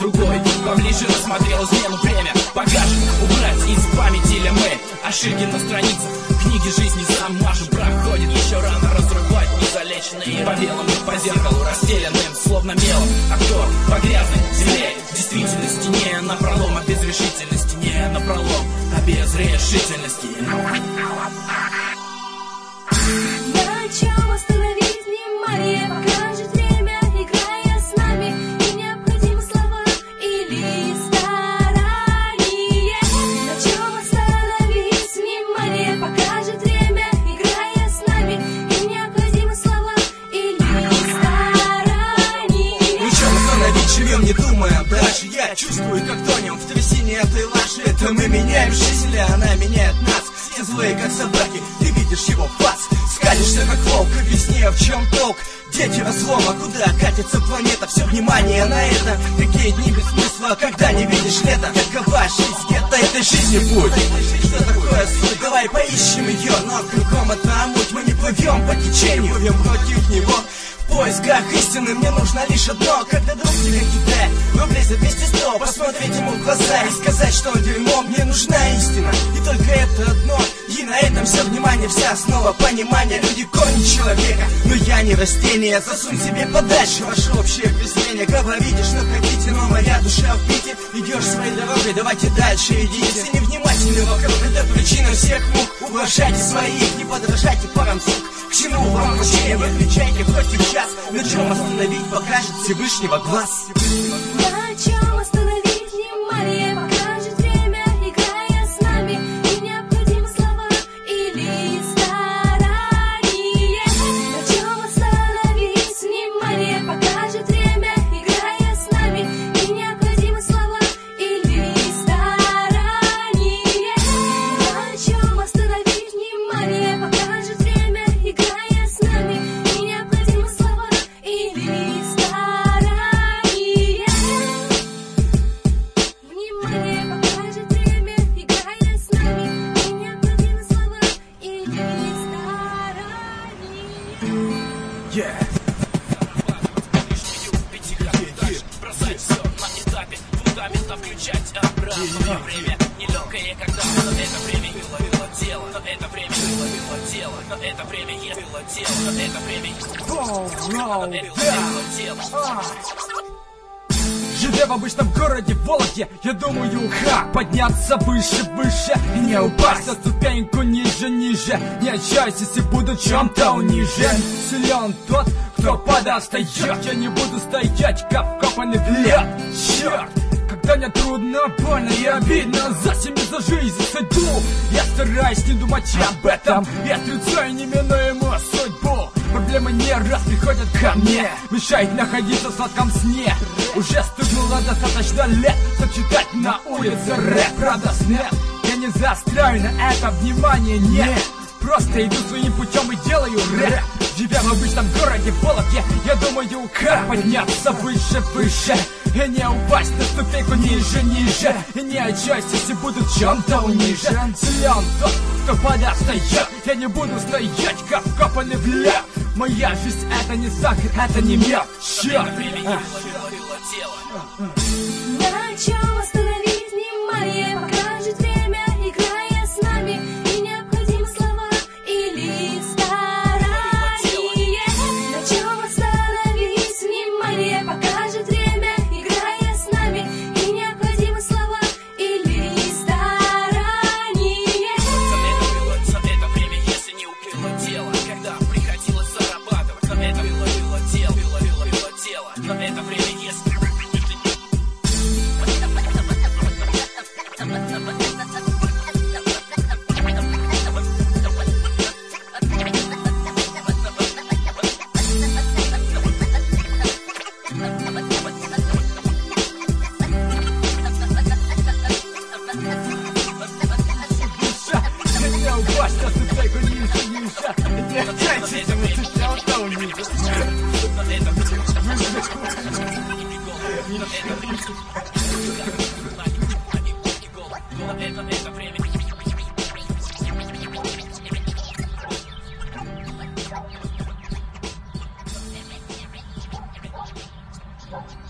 другой поближе рассмотрел измену время. Покажем, убрать из памяти ли мы ошибки на страницах книги жизни замажем. Проходит еще рано разрывать незалеченные по белому, по зеркалу расстеленным, словно мелом. А кто по грязной земле в действительности не напролом, а без решительности, не напролом, а без решительности. На чем остановить внимание, покажет время, играя с нами. И необходимы слова или старание. На чем остановить внимание, покажет время, играя с нами. И необходимы слова или старание. Ничем остановить живем, не думая дальше. Я чувствую, как тонем в трясине этой лажи. Это мы меняем жизнь, или она меняет нас. Все злые, как собаки, ты видишь его фас. Скалишься, как волк, объясни, в чем толк. Дети разлома, куда катится планета. Все внимание на это. Какие дни без смысла, когда не видишь лето. Какова жизнь, гетто этой жизни путь. Что такое суть? Давай поищем ее. Но кругом одна муть. Мы не плывем по течению, плывем против него. В поисках истины мне нужно лишь одно. Когда друг тебя кидает, рублей за 200-100, посмотреть ему в глаза и сказать, что дерьмо, мне нужна истина. И только это одно. И на этом все внимание, вся основа понимания. Люди корни человека, но я не растение. Засунь себе подальше ваше общее презрение. Говорите, что хотите, но моя душа в бите. Идешь своей дорогой, давайте дальше идите. Все невнимательны вокруг, это причина всех мук. Уважайте своих, не подражайте парам сук. К чему вам прощение, выключайте хоть сейчас. На чем остановить, покажет Всевышнего глаз. На чем остановить внимание, покажет время, играя с нами. И необходимы слова или старание. На чем остановить внимание, покажет время, играя с нами. И необходимы слова или старание. На чем остановить внимание, покажет время, играя с нами. И необходимы слова или старание. Внимание, покажет время, играя с нами. И необходимы слова или старание. Бросать все на этапе фундамента, включать обратно. Время нелегкое, когда но это время было дело, но это время было дело, но это время было дело, но это время было дело. Живя в обычном городе Вологде, я думаю, как подняться выше, выше и не упасть на ступеньку ниже, ниже. Не отчаюсь, если буду чем-то унижен. Силен тот, кто подостает. Я не буду стоять, как вкопанный в лед. Черт! Когда мне трудно, больно и обидно за семью, за жизнь, за судьбу, я стараюсь не думать об этом и отрицаю неминуемую судьбу. Проблемы не раз приходят ко мне, мешает находиться в сладком сне. Уже стыднуло достаточно лет, чтоб читать на улице рэп радостный. Я не заостряю на это внимание, нет. Просто иду своим путем и делаю рэп. Живя в обычном городе Вологде, я думаю, как подняться выше, выше и не упасть на ступеньку ниже, ниже. И не отчаюсь, если буду чем-то унижен. Силен тот, кто подостает. Я не буду стоять, как вкопанный в лед. Моя жизнь — это не сахар, это не мед. Черт! На чем остановить внимание, покажет время, играя с нами. И необходимы слова или старание. На чем остановить внимание, покажет время, играя с нами. И необходимы слова или старание. За это время, если не убило дело, когда приходилось зарабатывать. Но это было дело, было дело. Но это время, если... Это время.